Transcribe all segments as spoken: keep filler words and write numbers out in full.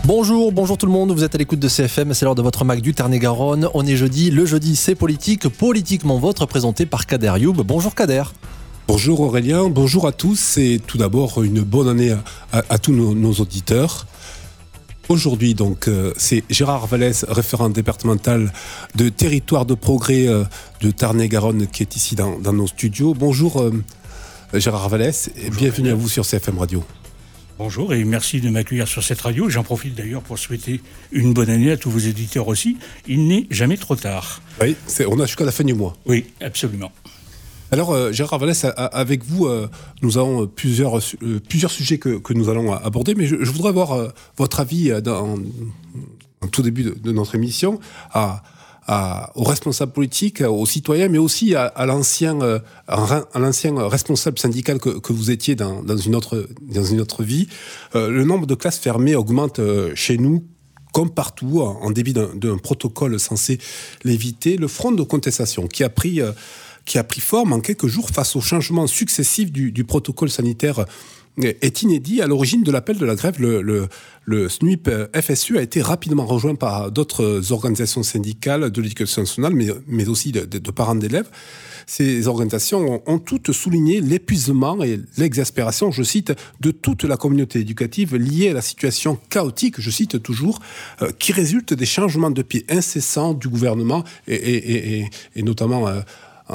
Bonjour, bonjour tout le monde, vous êtes à l'écoute de C F M, c'est l'heure de votre Mac du Tarn-et-Garonne. On est jeudi, le jeudi c'est politique, politiquement vôtre, présenté par Kader Youb. Bonjour Kader. Bonjour Aurélien, bonjour à tous et tout d'abord une bonne année à, à, à tous nos, nos auditeurs. Aujourd'hui donc euh, c'est Gérard Vallès, référent départemental de territoire de progrès euh, de Tarn-et-Garonne qui est ici dans, dans nos studios. Bonjour euh, Gérard Vallès et bonjour, bienvenue à vous sur C F M Radio. Bonjour et merci de m'accueillir sur cette radio. J'en profite d'ailleurs pour souhaiter une bonne année à tous vos éditeurs aussi. Il n'est jamais trop tard. Oui, c'est, on a jusqu'à la fin du mois. Oui, absolument. Alors euh, Gérard Vallès, avec vous, euh, nous avons plusieurs, euh, plusieurs sujets que, que nous allons aborder, mais je, je voudrais avoir euh, votre avis euh, dans, en tout début de, de notre émission à, à, aux responsables politiques, aux citoyens, mais aussi à, à, l'ancien, euh, à l'ancien responsable syndical que, que vous étiez dans, dans, une autre, dans une autre vie. Euh, le nombre de classes fermées augmente euh, chez nous, comme partout, en débit d'un, d'un protocole censé l'éviter. Le front de contestation qui a pris... Euh, qui a pris forme en quelques jours face aux changements successifs du, du protocole sanitaire est inédit. À l'origine de l'appel de la grève, le, le, le S N U I P F S U a été rapidement rejoint par d'autres organisations syndicales de l'éducation nationale, mais, mais aussi de, de, de parents d'élèves. Ces organisations ont, ont toutes souligné l'épuisement et l'exaspération, je cite, de toute la communauté éducative liée à la situation chaotique, je cite toujours, euh, qui résulte des changements de pied incessants du gouvernement et, et, et, et notamment... Euh,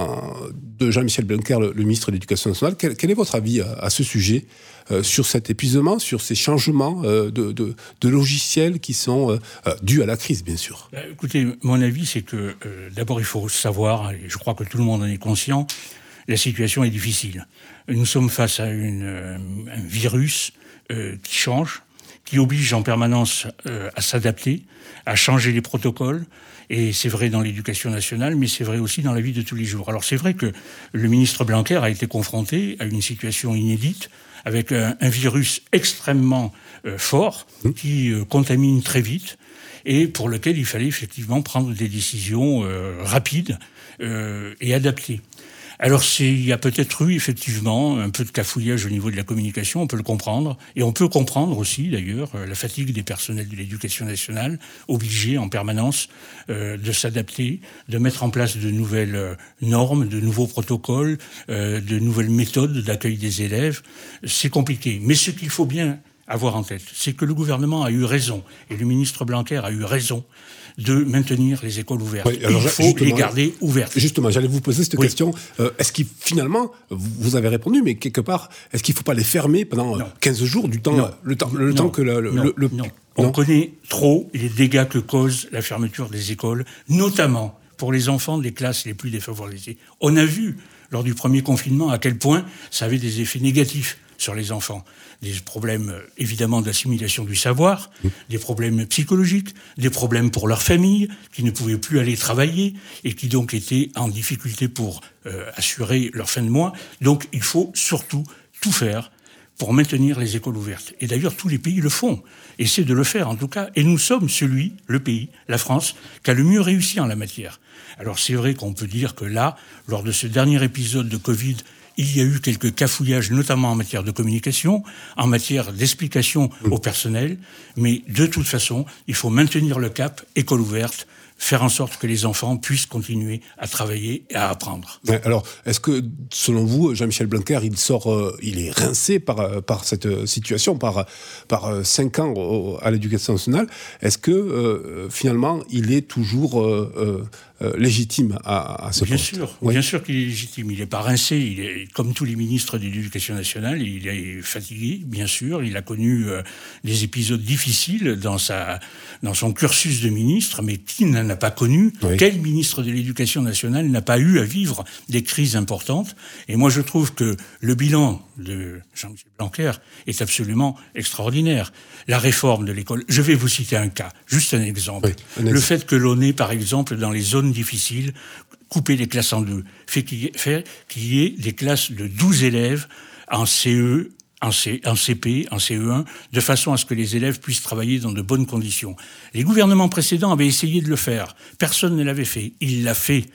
de Jean-Michel Blanquer, le, le ministre de l'Éducation nationale. Quel, quel est votre avis à, à ce sujet, euh, sur cet épuisement, sur ces changements euh, de, de, de logiciels qui sont euh, dus à la crise, bien sûr? Bah, écoutez, mon avis, c'est que euh, d'abord, il faut savoir, et je crois que tout le monde en est conscient, la situation est difficile. Nous sommes face à une, euh, un virus euh, qui change, qui oblige en permanence euh, à s'adapter, à changer les protocoles. Et c'est vrai dans l'éducation nationale, mais c'est vrai aussi dans la vie de tous les jours. Alors c'est vrai que le ministre Blanquer a été confronté à une situation inédite, avec un, un virus extrêmement euh, fort, qui euh, contamine très vite, et pour lequel il fallait effectivement prendre des décisions euh, rapides euh, et adaptées. Alors, c'est, il y a peut-être eu, effectivement, un peu de cafouillage au niveau de la communication, on peut le comprendre. Et on peut comprendre aussi, d'ailleurs, la fatigue des personnels de l'éducation nationale, obligés en permanence euh, de s'adapter, de mettre en place de nouvelles euh, normes, de nouveaux protocoles, euh, de nouvelles méthodes d'accueil des élèves. C'est compliqué. Mais ce qu'il faut bien avoir en tête, c'est que le gouvernement a eu raison, et le ministre Blanquer a eu raison, de maintenir les écoles ouvertes. Oui, alors, il faut les garder ouvertes. Justement, j'allais vous poser cette oui. question. Euh, est-ce qu'il, finalement, vous avez répondu, mais quelque part, est-ce qu'il ne faut pas les fermer pendant non. quinze jours, du temps, non. le temps, le non. temps que le... Non. le, le... non. On non. connaît trop les dégâts que cause la fermeture des écoles, notamment pour les enfants des classes les plus défavorisées. On a vu, lors du premier confinement, à quel point ça avait des effets négatifs sur les enfants. Des problèmes, évidemment, d'assimilation du savoir, mmh. des problèmes psychologiques, des problèmes pour leurs familles, qui ne pouvaient plus aller travailler et qui donc étaient en difficulté pour euh, assurer leur fin de mois. Donc, il faut surtout tout faire pour maintenir les écoles ouvertes. Et d'ailleurs, tous les pays le font. Essaient de le faire, en tout cas. Et nous sommes celui, le pays, la France, qui a le mieux réussi en la matière. Alors, c'est vrai qu'on peut dire que là, lors de ce dernier épisode de Covid, il y a eu quelques cafouillages, notamment en matière de communication, en matière d'explication mmh. au personnel. Mais de toute façon, il faut maintenir le cap, école ouverte, faire en sorte que les enfants puissent continuer à travailler et à apprendre. Alors, est-ce que, selon vous, Jean-Michel Blanquer, il sort, euh, il est rincé par, par cette situation, par, par cinq ans au, à l'éducation nationale? Est-ce que, euh, finalement, il est toujours euh, euh, légitime à, à ce bien poste? Sûr, oui. Bien sûr qu'il est légitime. Il n'est pas rincé. Il est, comme tous les ministres de l'Éducation nationale, il est fatigué, bien sûr. Il a connu euh, des épisodes difficiles dans, sa, dans son cursus de ministre, mais qui n'en n'a pas connu? Oui. Quel ministre de l'Éducation nationale n'a pas eu à vivre des crises importantes? Et moi, je trouve que le bilan de Jean-Michel Blanquer est absolument extraordinaire. La réforme de l'école, je vais vous citer un cas, juste un exemple. Oui, un exemple. Le fait que l'on ait, par exemple, dans les zones difficiles, coupé les classes en deux, fait qu'il y ait, fait qu'il y ait des classes de douze élèves en C E, en, C, en C P, en C E un, de façon à ce que les élèves puissent travailler dans de bonnes conditions. Les gouvernements précédents avaient essayé de le faire. Personne ne l'avait fait. Il l'a fait.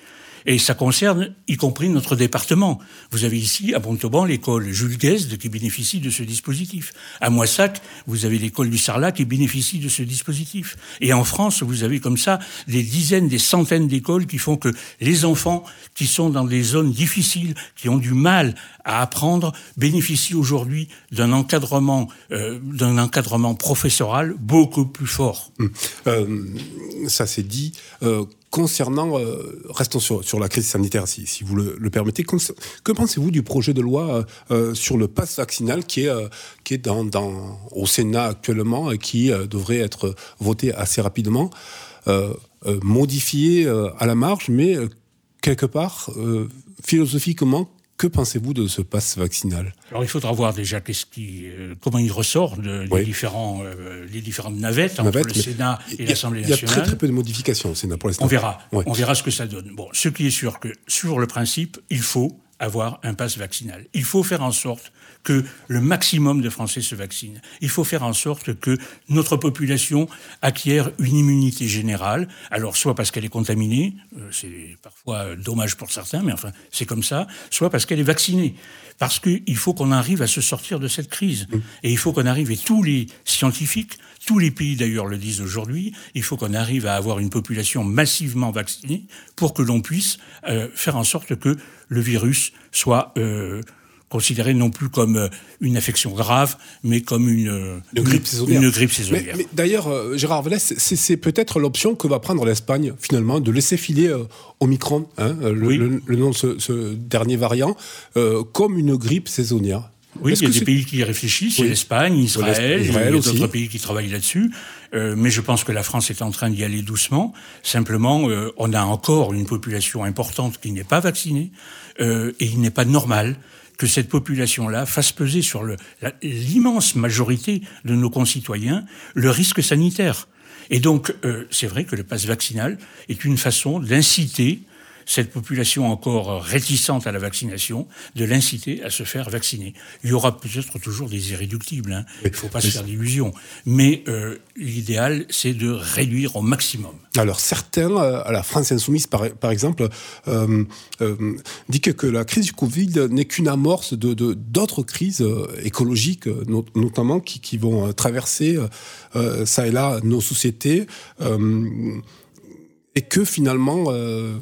Et ça concerne y compris notre département. Vous avez ici, à Montauban, l'école Jules Guesde qui bénéficie de ce dispositif. À Moissac, vous avez l'école du Sarlat qui bénéficie de ce dispositif. Et en France, vous avez comme ça des dizaines, des centaines d'écoles qui font que les enfants qui sont dans des zones difficiles, qui ont du mal à apprendre, bénéficient aujourd'hui d'un encadrement, euh, d'un encadrement professoral beaucoup plus fort. Hum. Euh, ça c'est dit. Euh, concernant, euh, restons sur, sur la crise sanitaire, si, si vous le, le permettez, que pensez-vous du projet de loi euh, sur le pass vaccinal qui est, euh, qui est dans, dans, au Sénat actuellement et qui euh, devrait être voté assez rapidement, euh, euh, modifié euh, à la marge, mais euh, quelque part, euh, philosophiquement, que pensez-vous de ce pass vaccinal ? Alors il faudra voir déjà qu'est-ce qui, euh, comment il ressort de, oui. des, différents, euh, les différentes navettes entre Navette, le Sénat et l'Assemblée nationale. Il y a très très peu de modifications au Sénat pour l'instant. On verra, ouais. on verra ce que ça donne. Bon, ce qui est sûr que sur le principe, il faut avoir un pass vaccinal. Il faut faire en sorte que le maximum de Français se vaccinent. Il faut faire en sorte que notre population acquiert une immunité générale. Alors, soit parce qu'elle est contaminée, euh, c'est parfois dommage pour certains, mais enfin, c'est comme ça, soit parce qu'elle est vaccinée. Parce qu'il faut qu'on arrive à se sortir de cette crise. Mmh. Et il faut qu'on arrive, et tous les scientifiques, tous les pays d'ailleurs le disent aujourd'hui, il faut qu'on arrive à avoir une population massivement vaccinée pour que l'on puisse euh, faire en sorte que le virus soit euh, considéré non plus comme une affection grave, mais comme une, une, grippe, saisonnière. une grippe saisonnière. Mais, mais d'ailleurs, euh, Gérard Vallès, c'est, c'est peut-être l'option que va prendre l'Espagne, finalement, de laisser filer euh, Omicron, hein, le, oui. le, le nom de ce, ce dernier variant, euh, comme une grippe saisonnière. Oui, Est-ce il y a que des c'est... pays qui y réfléchissent, oui. l'Espagne, Israël, Israël il y a d'autres pays qui travaillent là-dessus. Euh, mais je pense que la France est en train d'y aller doucement. Simplement, euh, on a encore une population importante qui n'est pas vaccinée, euh, et il n'est pas normal que cette population-là fasse peser sur le, la, l'immense majorité de nos concitoyens le risque sanitaire. Et donc, euh, c'est vrai que le pass vaccinal est une façon d'inciter cette population encore réticente à la vaccination, de l'inciter à se faire vacciner. Il y aura peut-être toujours des irréductibles, hein. Il ne faut pas se faire d'illusions. Mais euh, l'idéal, c'est de réduire au maximum. Alors certains, euh, à la France Insoumise par, par exemple, euh, euh, disent que, que la crise du Covid n'est qu'une amorce de, de, d'autres crises euh, écologiques, not, notamment, qui, qui vont euh, traverser euh, ça et là nos sociétés, euh, et que finalement... Euh,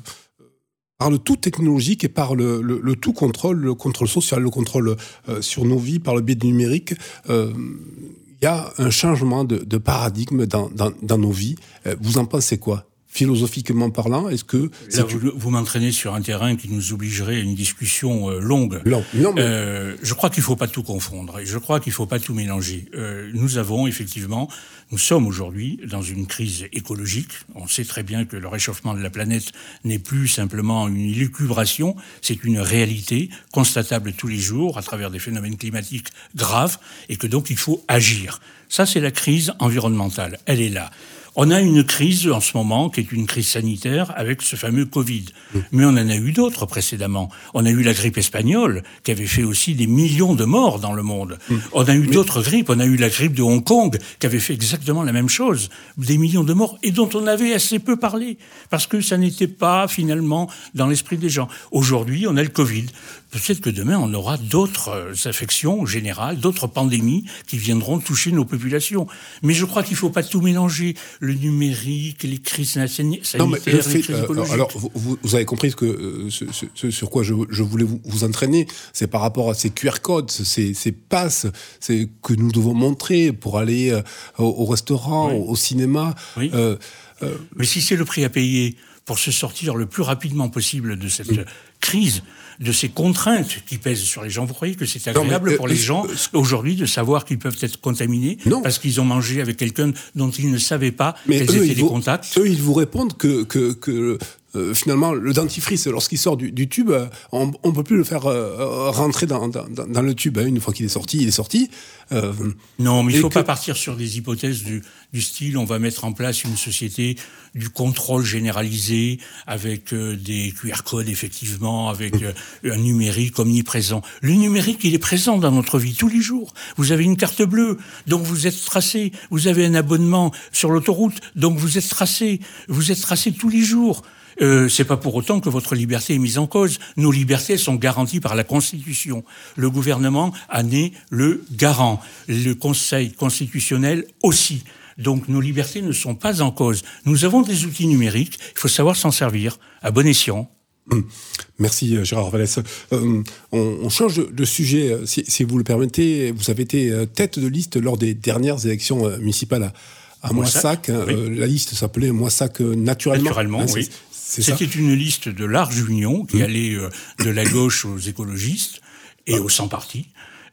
par le tout technologique et par le, le, le tout contrôle, le contrôle social, le contrôle euh, sur nos vies par le biais du numérique, euh, il y a un changement de, de paradigme dans, dans, dans nos vies. Euh, vous en pensez quoi ? Philosophiquement parlant, est-ce que... Là, vous, vous m'entraînez sur un terrain qui nous obligerait à une discussion euh, longue. Non, non, mais... euh, je crois qu'il ne faut pas tout confondre et je crois qu'il ne faut pas tout mélanger. Euh, nous avons effectivement, nous sommes aujourd'hui dans une crise écologique. On sait très bien que le réchauffement de la planète n'est plus simplement une élucubration, c'est une réalité constatable tous les jours à travers des phénomènes climatiques graves et que donc il faut agir. Ça, c'est la crise environnementale. Elle est là. On a une crise en ce moment qui est une crise sanitaire avec ce fameux Covid. Mmh. Mais on en a eu d'autres précédemment. On a eu la grippe espagnole qui avait fait aussi des millions de morts dans le monde. Mmh. On a eu Mais... d'autres grippes. On a eu la grippe de Hong Kong qui avait fait exactement la même chose. Des millions de morts et dont on avait assez peu parlé parce que ça n'était pas finalement dans l'esprit des gens. Aujourd'hui, on a le Covid. Peut-être que demain, on aura d'autres affections générales, d'autres pandémies qui viendront toucher nos populations. Mais je crois qu'il ne faut pas tout mélanger. Le numérique, les crises sanitaires, non, mais le fait, les crises écologiques. Euh, alors, vous, vous avez compris que euh, ce, ce, sur quoi je, je voulais vous, vous entraîner, c'est par rapport à ces Q R codes, ces, ces passes, c'est que nous devons montrer pour aller euh, au, au restaurant, oui. au, au cinéma. Oui. Euh, euh, mais si c'est le prix à payer pour se sortir le plus rapidement possible de cette oui. crise, de ces contraintes qui pèsent sur les gens. Vous croyez que c'est agréable non, mais, euh, pour les gens euh, aujourd'hui de savoir qu'ils peuvent être contaminés non. parce qu'ils ont mangé avec quelqu'un dont ils ne savaient pas mais quels eux, étaient les vous, contacts ? Eux, ils vous répondent que, que, que euh, finalement, le dentifrice, lorsqu'il sort du, du tube, on ne peut plus le faire euh, rentrer dans, dans, dans le tube. Hein. Une fois qu'il est sorti, il est sorti. Euh, non, mais il ne faut que... pas partir sur des hypothèses du, du style on va mettre en place une société du contrôle généralisé avec euh, des Q R codes, effectivement, avec euh, un numérique omniprésent. Le numérique, il est présent dans notre vie tous les jours. Vous avez une carte bleue, donc vous êtes tracé. Vous avez un abonnement sur l'autoroute, donc vous êtes tracé. Vous êtes tracé tous les jours. Euh, c'est pas pour autant que votre liberté est mise en cause. Nos libertés sont garanties par la Constitution. Le gouvernement en est le garant. Le Conseil constitutionnel aussi. Donc nos libertés ne sont pas en cause. Nous avons des outils numériques, il faut savoir s'en servir à bon escient. Merci Gérard Vallès. Euh, on, on change de, de sujet, si, si vous le permettez. Vous avez été tête de liste lors des dernières élections municipales à, à Moissac. Moissac oui. euh, la liste s'appelait Moissac naturellement. Naturellement, hein, oui. C'est, c'est C'était ça une liste de large union qui mmh. allait euh, de la gauche aux écologistes et ah. aux sans-partis.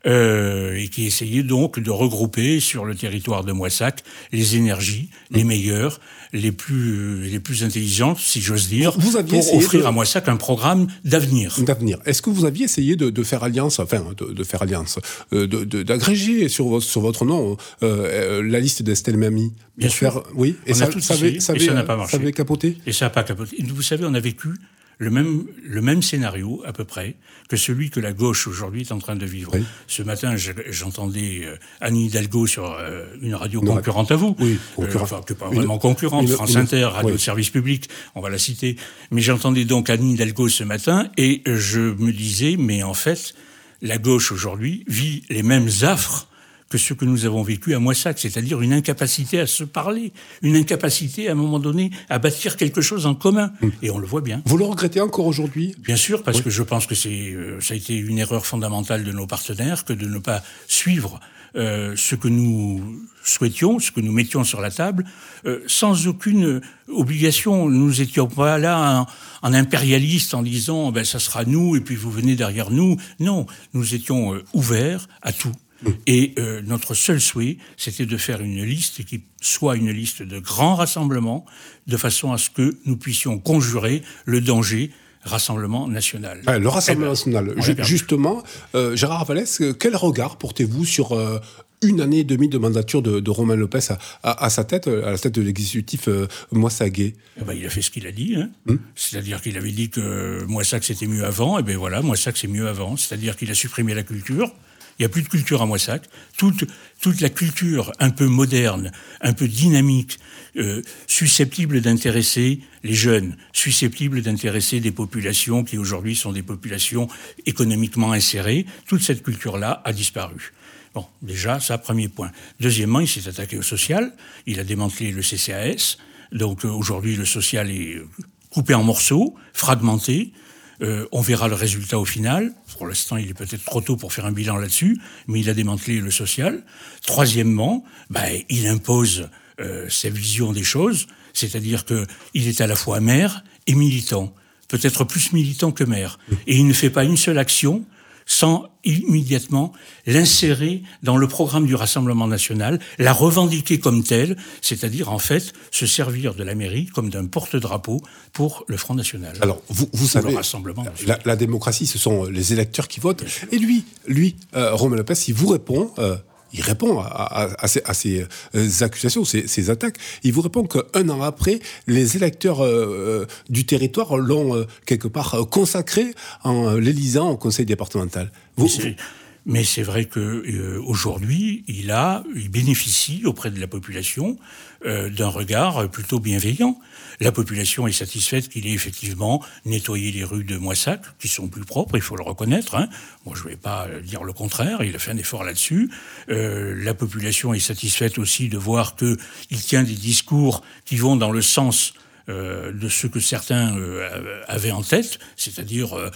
Euh, et qui essayait donc de regrouper sur le territoire de Moissac les énergies, mmh. les meilleures, les plus les plus intelligentes, si j'ose dire, vous aviez pour offrir de... à Moissac un programme d'avenir. D'avenir. Est-ce que vous aviez essayé de, de faire alliance, enfin de, de faire alliance, euh, de, de, d'agréger sur, sur votre nom euh, la liste d'Estelle Mamie? Bien sûr. Faire... Oui. Et on ça, a tout ça, essayé, avait, ça, et ça n'a pas marché. Ça avait capoté. Et ça n'a pas capoté. Vous savez, on a vécu le même, le même scénario, à peu près, que celui que la gauche aujourd'hui est en train de vivre. Oui. Ce matin, j'entendais euh, Anne Hidalgo sur euh, une radio non, concurrente à vous. Oui, concurrente. Euh, enfin, que pas vraiment une, concurrente, une, France une, Inter, radio oui. de service public, on va la citer. Mais j'entendais donc Anne Hidalgo ce matin et je me disais, mais en fait, la gauche aujourd'hui vit les mêmes affres que ce que nous avons vécu à Moissac, c'est-à-dire une incapacité à se parler, une incapacité, à un moment donné, à bâtir quelque chose en commun. Mmh. Et on le voit bien. Vous le regrettez encore aujourd'hui ? Bien sûr, parce oui. que je pense que c'est, euh, ça a été une erreur fondamentale de nos partenaires que de ne pas suivre euh, ce que nous souhaitions, ce que nous mettions sur la table, euh, sans aucune obligation. Nous étions pas là en, en impérialiste en disant ben, « ça sera nous et puis vous venez derrière nous ». Non, nous étions euh, ouverts à tout. Et euh, notre seul souhait, c'était de faire une liste qui soit une liste de grands rassemblements, de façon à ce que nous puissions conjurer le danger Rassemblement national. Ah, le Rassemblement eh ben, national. Ju- justement, euh, Gérard Vallès, quel regard portez-vous sur euh, une année et demie de mandature de, de Romain Lopez à, à, à sa tête, à la tête de l'exécutif euh, moissaguais ? Eh ben, il a fait ce qu'il a dit. Hein. Hum. C'est-à-dire qu'il avait dit que Moissac c'était mieux avant. Et bien voilà, Moissac c'est mieux avant. C'est-à-dire qu'il a supprimé la culture. Il n'y a plus de culture à Moissac. Toute, toute la culture un peu moderne, un peu dynamique, euh, susceptible d'intéresser les jeunes, susceptible d'intéresser des populations qui aujourd'hui sont des populations économiquement insérées, toute cette culture-là a disparu. Bon, déjà, ça, premier point. Deuxièmement, il s'est attaqué au social. Il a démantelé le C C A S. Donc euh, aujourd'hui, le social est coupé en morceaux, fragmenté. Euh, on verra le résultat au final. Pour l'instant, il est peut-être trop tôt pour faire un bilan là-dessus, mais il a démantelé le social. Troisièmement, bah, il impose euh, sa vision des choses, c'est-à-dire que il est à la fois maire et militant, peut-être plus militant que maire. Et il ne fait pas une seule action sans immédiatement l'insérer dans le programme du Rassemblement national, la revendiquer comme telle, c'est-à-dire en fait se servir de la mairie comme d'un porte-drapeau pour le Front National. Alors vous, vous savez, le Rassemblement la, la démocratie, ce sont les électeurs qui votent. Et lui, lui, euh, Romain Lopez, il vous répond. Euh, Il répond à, à, à, ces, à ces accusations, ces, ces attaques. Il vous répond qu'un an après, les électeurs euh, du territoire l'ont euh, quelque part consacré en l'élisant au conseil départemental. Vous, mais, c'est, mais c'est vrai que euh, aujourd'hui, il a, il bénéficie auprès de la population euh, d'un regard plutôt bienveillant. La population est satisfaite qu'il ait effectivement nettoyé les rues de Moissac, qui sont plus propres, il faut le reconnaître. Hein. Moi, je ne vais pas dire le contraire, il a fait un effort là-dessus. Euh, la population est satisfaite aussi de voir qu'il tient des discours qui vont dans le sens euh, de ce que certains euh, avaient en tête, c'est-à-dire euh,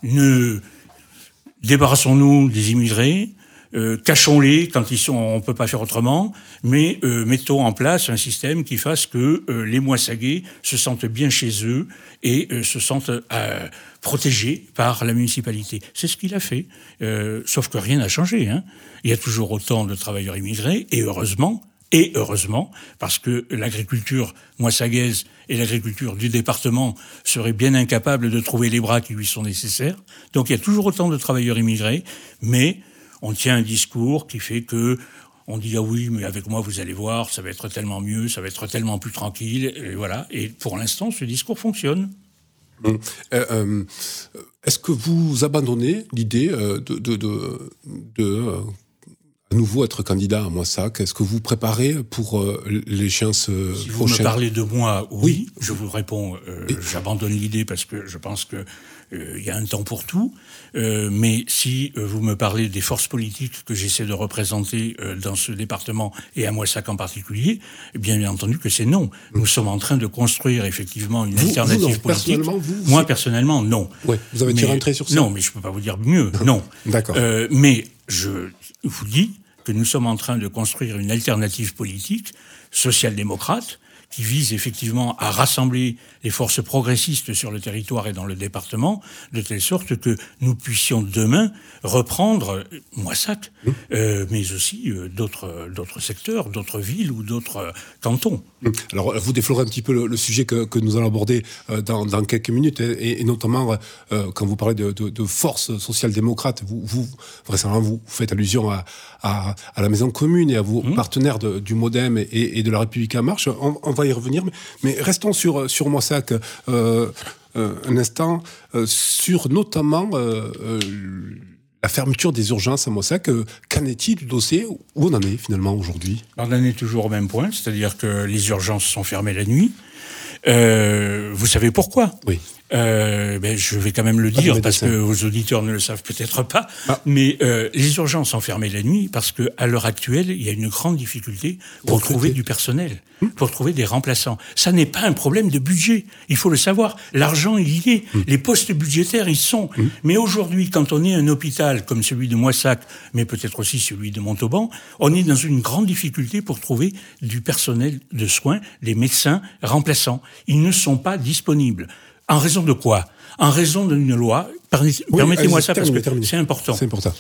ne débarrassons-nous des immigrés, Euh, cachons-les quand ils sont, on peut pas faire autrement, mais euh, mettons en place un système qui fasse que euh, les Moissaguais se sentent bien chez eux et euh, se sentent euh, protégés par la municipalité. C'est ce qu'il a fait, euh, sauf que rien n'a changé. Hein. Il y a toujours autant de travailleurs immigrés, et heureusement, et heureusement, parce que l'agriculture moissagaise et l'agriculture du département seraient bien incapables de trouver les bras qui lui sont nécessaires. Donc il y a toujours autant de travailleurs immigrés, mais on tient un discours qui fait que on dit ah oui, mais avec moi vous allez voir, ça va être tellement mieux, ça va être tellement plus tranquille, et voilà. Et pour l'instant, ce discours fonctionne. Hum. Euh, euh, est-ce que vous abandonnez l'idée euh, de, de, de, de euh, à nouveau être candidat à Moissac. Est-ce que vous préparez pour euh, l'échéance euh, si prochaine? Si vous me parlez de moi, oui. oui. Je vous réponds, euh, Et... j'abandonne l'idée parce que je pense que euh, il y a un temps pour tout. Euh, mais si euh, vous me parlez des forces politiques que j'essaie de représenter euh, dans ce département et à Moissac en particulier, eh bien, bien entendu que c'est non. Mmh. Nous sommes en train de construire effectivement une vous, alternative vous, non, politique. Personnellement, vous, moi, personnellement, non. Ouais, vous avez tiré un trait sur ça? Non, mais je peux pas vous dire mieux. Non. D'accord. Euh, mais je vous dis que nous sommes en train de construire une alternative politique social-démocrate qui vise effectivement à rassembler les forces progressistes sur le territoire et dans le département, de telle sorte que nous puissions demain reprendre Moissac, mmh. euh, mais aussi euh, d'autres, d'autres secteurs, d'autres villes ou d'autres euh, cantons. Mmh. Alors, vous déflorez un petit peu le, le sujet que, que nous allons aborder euh, dans, dans quelques minutes, et, et notamment euh, quand vous parlez de, de, de force social-démocrate, vous, vous, récemment, vous faites allusion à, à, à la Maison Commune et à vos mmh. partenaires de, du MoDem et, et de la République En Marche. On, on va y revenir, mais, mais restons sur, sur Moissac euh, euh, un instant, euh, sur notamment euh, euh, la fermeture des urgences à Moissac. Euh, qu'en est-il du dossier? Où on en est finalement aujourd'hui? On en est toujours au même point, c'est-à-dire que les urgences sont fermées la nuit. Euh, vous savez pourquoi? Oui. Euh, ben, je vais quand même le dire parce que vos auditeurs ne le savent peut-être pas, ah. mais euh, les urgences sont fermées la nuit parce que à l'heure actuelle, il y a une grande difficulté pour Recruter. trouver du personnel, hum. pour trouver des remplaçants. Ça n'est pas un problème de budget, il faut le savoir. L'argent, il y est, hum. les postes budgétaires, ils sont. Hum. Mais aujourd'hui, quand on est un hôpital comme celui de Moissac, mais peut-être aussi celui de Montauban, on est dans une grande difficulté pour trouver du personnel de soins, des médecins remplaçants. Ils ne sont pas disponibles. En raison de quoi? En raison d'une loi. Oui, Permettez-moi ça parce que terminé. c'est important. C'est important.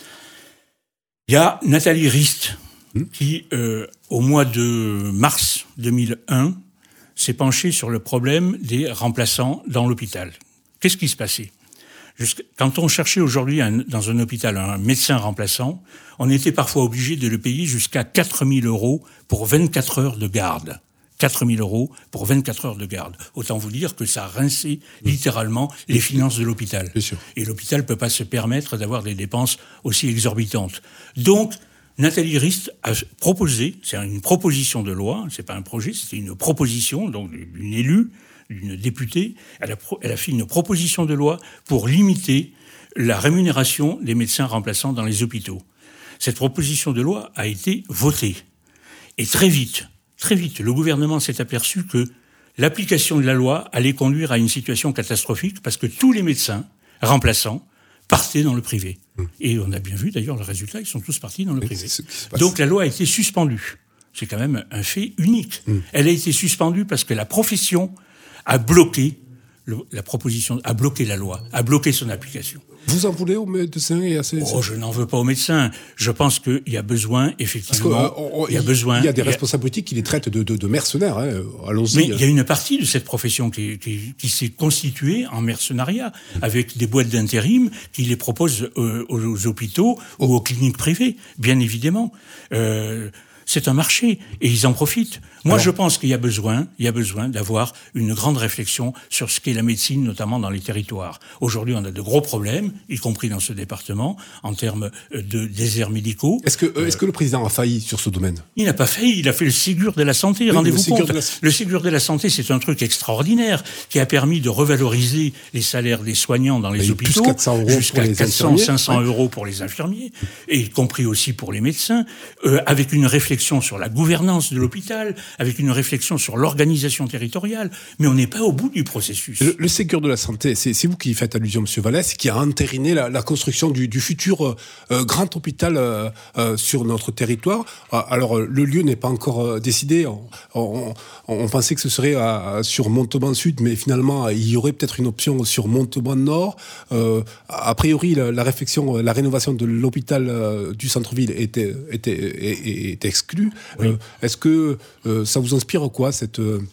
Il y a Nathalie Rist hum. qui, euh, au mois de mars deux mille un, s'est penchée sur le problème des remplaçants dans l'hôpital. Qu'est-ce qui se passait? Jusqu'... Quand on cherchait aujourd'hui un, dans un hôpital un médecin remplaçant, on était parfois obligé de le payer jusqu'à quatre mille euros pour vingt-quatre heures de garde. quatre mille euros pour vingt-quatre heures de garde. Autant vous dire que ça a rincé littéralement les finances de l'hôpital. Et l'hôpital ne peut pas se permettre d'avoir des dépenses aussi exorbitantes. Donc, Nathalie Rist a proposé, c'est une proposition de loi, c'est pas un projet, c'était une proposition, donc d'une élue, d'une députée, elle a, pro, elle a fait une proposition de loi pour limiter la rémunération des médecins remplaçants dans les hôpitaux. Cette proposition de loi a été votée. Et très vite, Très vite, le gouvernement s'est aperçu que l'application de la loi allait conduire à une situation catastrophique parce que tous les médecins remplaçants partaient dans le privé. Mmh. Et on a bien vu d'ailleurs le résultat, ils sont tous partis dans le privé. Donc la loi a été suspendue. C'est quand même un fait unique. Mmh. Elle a été suspendue parce que la profession a bloqué le, la proposition, a bloqué la loi, a bloqué son application. Vous en voulez aux médecins et à ces... Oh, je n'en veux pas aux médecins. Je pense qu'il y a besoin, effectivement... Parce que, euh, on, il y a besoin... Il y a des responsables politiques qui les traitent de, de, de mercenaires. Hein. Allons-y. Mais il y a une partie de cette profession qui, qui, qui s'est constituée en mercenariat, mmh. avec des boîtes d'intérim qui les proposent euh, aux, aux hôpitaux oh. ou aux cliniques privées, bien évidemment. Euh, c'est un marché et ils en profitent. Moi, Alors, je pense qu'il y a besoin, il y a besoin d'avoir une grande réflexion sur ce qu'est la médecine, notamment dans les territoires. Aujourd'hui, on a de gros problèmes, y compris dans ce département, en termes de déserts médicaux. Est-ce que, euh, est-ce que le président a failli sur ce domaine? Il n'a pas failli, il a fait le Ségur de la santé, oui, rendez-vous compte. La... Le Ségur de la santé, c'est un truc extraordinaire qui a permis de revaloriser les salaires des soignants dans les hôpitaux jusqu'à quatre cents, cinq cents ouais. euros pour les infirmiers, et y compris aussi pour les médecins, euh, avec une réflexion sur la gouvernance de l'hôpital, avec une réflexion sur l'organisation territoriale, mais on n'est pas au bout du processus. Le, le Ségur de la santé, c'est, c'est vous qui faites allusion, M. Vallès, qui a entériné la, la construction du, du futur euh, grand hôpital euh, euh, sur notre territoire. Alors, le lieu n'est pas encore euh, décidé. On, on, on pensait que ce serait à, sur Montauban Sud, mais finalement, il y aurait peut-être une option sur Montauban Nord. Euh, a priori, la, la réflexion, la rénovation de l'hôpital euh, du centre-ville était, était, était, était exclue. Oui. Euh, est-ce que euh, ça vous inspire quoi, cette,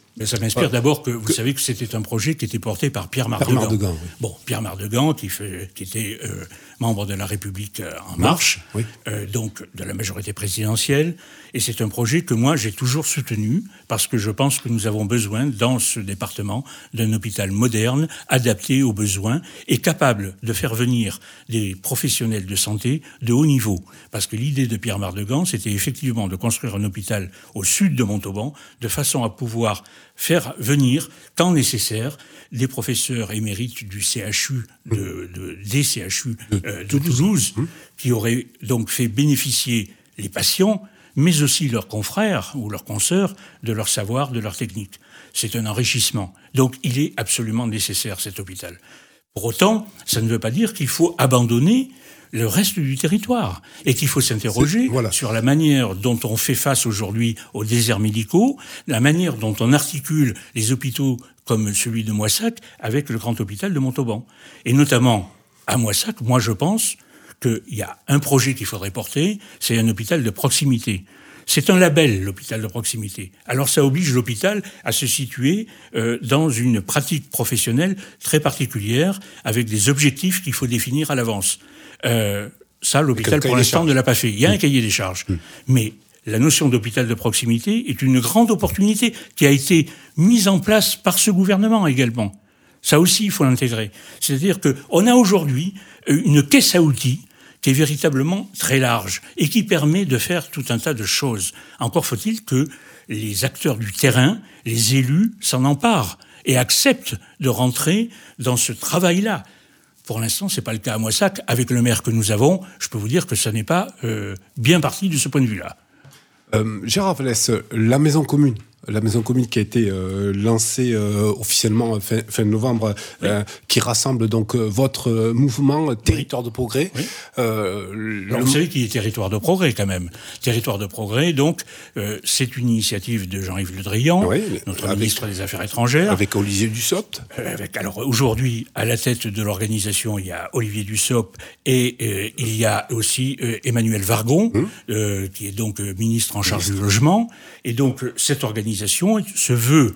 Mais ça m'inspire euh, d'abord que vous que... savez que c'était un projet qui était porté par Pierre Mardegan. Pierre Mardegan, oui. Bon, Pierre Mardegan, qui, fait, qui était euh, membre de La République En Marche, oui. euh, donc de la majorité présidentielle. Et c'est un projet que moi, j'ai toujours soutenu, parce que je pense que nous avons besoin, dans ce département, d'un hôpital moderne, adapté aux besoins, et capable de faire venir des professionnels de santé de haut niveau. Parce que l'idée de Pierre Mardegan, c'était effectivement de construire un hôpital au sud de Montauban, de façon à pouvoir faire venir, quand nécessaire, des professeurs émérites du C H U, de, de, des C H U euh, de Toulouse, qui auraient donc fait bénéficier les patients, mais aussi leurs confrères ou leurs consoeurs de leur savoir, de leur technique. C'est un enrichissement. Donc il est absolument nécessaire, cet hôpital. Pour autant, ça ne veut pas dire qu'il faut abandonner le reste du territoire, et qu'il faut s'interroger voilà. sur la manière dont on fait face aujourd'hui aux déserts médicaux, la manière dont on articule les hôpitaux comme celui de Moissac avec le grand hôpital de Montauban. Et notamment, à Moissac, moi je pense qu'il y a un projet qu'il faudrait porter, c'est un hôpital de proximité. C'est un label, l'hôpital de proximité. Alors ça oblige l'hôpital à se situer euh, dans une pratique professionnelle très particulière, avec des objectifs qu'il faut définir à l'avance. Euh, ça, l'hôpital, pour l'instant, ne l'a pas fait. Il y a mmh. un cahier des charges. Mmh. Mais la notion d'hôpital de proximité est une grande opportunité qui a été mise en place par ce gouvernement également. Ça aussi, il faut l'intégrer. C'est-à-dire qu'on a aujourd'hui une caisse à outils qui est véritablement très large et qui permet de faire tout un tas de choses. Encore faut-il que les acteurs du terrain, les élus, s'en emparent et acceptent de rentrer dans ce travail-là. Pour l'instant, c'est pas le cas à Moissac. Avec le maire que nous avons, je peux vous dire que ça n'est pas euh, bien parti de ce point de vue-là. Euh, Gérard Vallès, la maison commune. La maison commune qui a été euh, lancée euh, officiellement fin, fin novembre, oui. euh, qui rassemble donc euh, votre mouvement Territoire oui. de Progrès. Oui. Euh, Alors, le... Vous savez qu'il est Territoire de Progrès quand même. Territoire de Progrès, donc, euh, c'est une initiative de Jean-Yves Le Drian, oui, notre avec, ministre des Affaires étrangères. Avec Olivier Dussopt. Euh, avec, alors aujourd'hui, à la tête de l'organisation, il y a Olivier Dussopt et euh, il y a aussi euh, Emmanuel Vargon, hum. euh, qui est donc euh, ministre en charge du logement. Et donc, euh, cette organisation se veut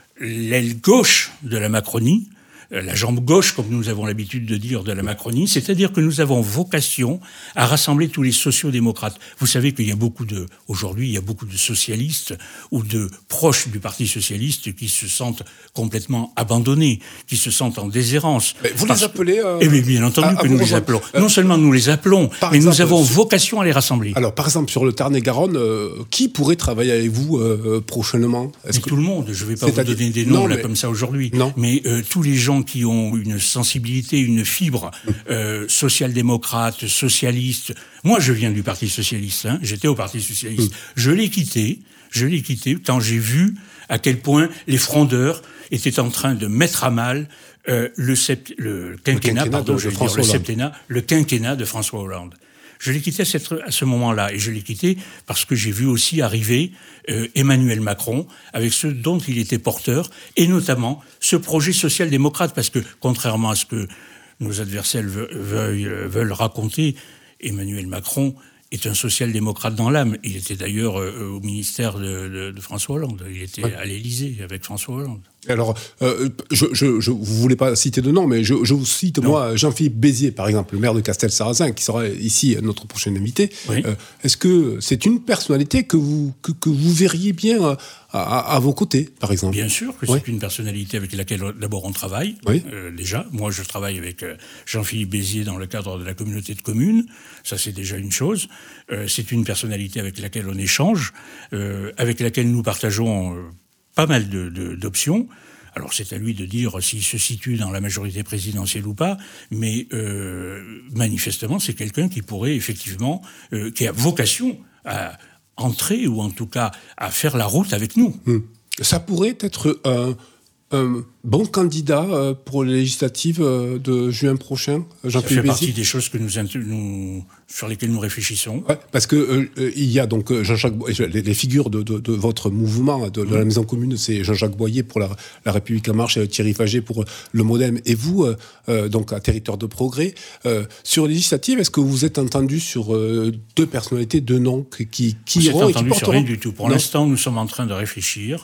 l'aile gauche de la Macronie, la jambe gauche, comme nous avons l'habitude de dire, de la Macronie, c'est-à-dire que nous avons vocation à rassembler tous les sociodémocrates. Vous savez qu'il y a beaucoup de, aujourd'hui, il y a beaucoup de socialistes ou de proches du Parti socialiste qui se sentent complètement abandonnés, qui se sentent en déshérence. Mais vous les appelez euh, Eh bien, bien entendu à, que à nous les appelons. Euh, non seulement nous les appelons, mais exemple, nous avons vocation à les rassembler. Alors, par exemple, sur le Tarn-et-Garonne, euh, qui pourrait travailler avec vous euh, prochainement? Est-ce mais que... Tout le monde. Je ne vais pas vous donner des noms non, là mais... comme ça aujourd'hui. Non. Mais euh, tous les gens qui ont une sensibilité, une fibre euh, social-démocrate, socialiste. Moi, je viens du Parti socialiste. Hein, j'étais au Parti socialiste. Je l'ai quitté. Je l'ai quitté quand j'ai vu à quel point les frondeurs étaient en train de mettre à mal euh, le, sept, le quinquennat, le quinquennat pardon, je vais dire le septennat, le quinquennat de François Hollande. Je l'ai quitté à, cette, à ce moment-là, et je l'ai quitté parce que j'ai vu aussi arriver euh, Emmanuel Macron avec ce dont il était porteur, et notamment ce projet social-démocrate, parce que contrairement à ce que nos adversaires veulent, veulent raconter, Emmanuel Macron est un social-démocrate dans l'âme. Il était d'ailleurs euh, au ministère de, de, de François Hollande. Il était ouais. à l'Élysée avec François Hollande. Alors, euh, je, je, je, vous ne voulez pas citer de nom, mais je, je vous cite, non. moi, Jean-Philippe Béziers, par exemple, le maire de Castel-Sarrazin, qui sera ici notre prochain invité. Oui. Euh, est-ce que c'est une personnalité que vous, que, que vous verriez bien à, à, à vos côtés, par exemple? Bien sûr que oui. c'est une personnalité avec laquelle, d'abord, on travaille, oui. euh, déjà. Moi, je travaille avec euh, Jean-Philippe Béziers dans le cadre de la communauté de communes. Ça, c'est déjà une chose. Euh, c'est une personnalité avec laquelle on échange, euh, avec laquelle nous partageons... Euh, pas mal de, de, d'options. Alors c'est à lui de dire s'il se situe dans la majorité présidentielle ou pas, mais euh, manifestement c'est quelqu'un qui pourrait effectivement, euh, qui a vocation à entrer ou en tout cas à faire la route avec nous. Mmh. Ça pourrait être un, un bon candidat pour les législatives de juin prochain, Jean-Philippe Béziers. Ça fait partie des choses que nous, nous, sur lesquelles nous réfléchissons. Ouais, parce que euh, il y a donc Jean-Jacques, les, les figures de, de, de votre mouvement, de, de mmh. la Maison Commune, c'est Jean-Jacques Boyer pour la, la République En Marche et Thierry Faget pour le MoDem. Et vous, euh, donc à Territoire de Progrès, euh, sur les législatives, est-ce que vous êtes entendu sur euh, deux personnalités, deux noms qui qui iront et qui porteront? Sur rien du tout. Pour non. l'instant, nous sommes en train de réfléchir.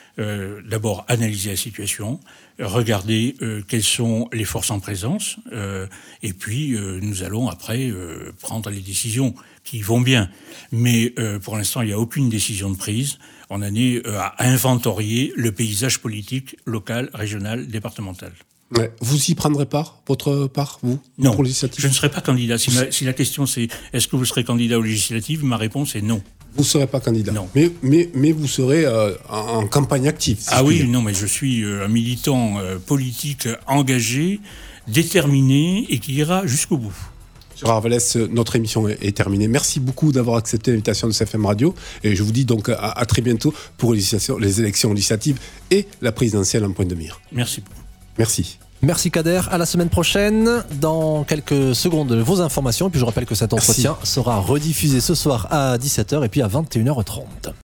euh, d'abord analyser la situation, regarder euh, quelles sont les forces en présence, euh, et puis euh, nous allons après euh, prendre les décisions qui vont bien. Mais euh, pour l'instant, il n'y a aucune décision de prise. On en est euh, à inventorier le paysage politique local, régional, départemental. Ouais. Vous y prendrez part, votre part, vous, non, pour législative ? Je ne serai pas candidat. Si, ma, si la question c'est est-ce que vous serez candidat aux législatives, ma réponse est non. Vous ne serez pas candidat. Non. Mais, mais, mais vous serez euh, en, en campagne active. Si ah oui, non, mais je suis euh, un militant euh, politique engagé, déterminé et qui ira jusqu'au bout. Gérard Vallès, notre émission est, est terminée. Merci beaucoup d'avoir accepté l'invitation de C F M Radio. Et je vous dis donc à, à très bientôt pour les, les élections législatives et la présidentielle en point de mire. Merci beaucoup. Merci. Merci Kader, à la semaine prochaine. Dans quelques secondes, vos informations. Et puis je rappelle que cet entretien Merci. sera rediffusé ce soir à dix-sept heures et puis à vingt et une heures trente.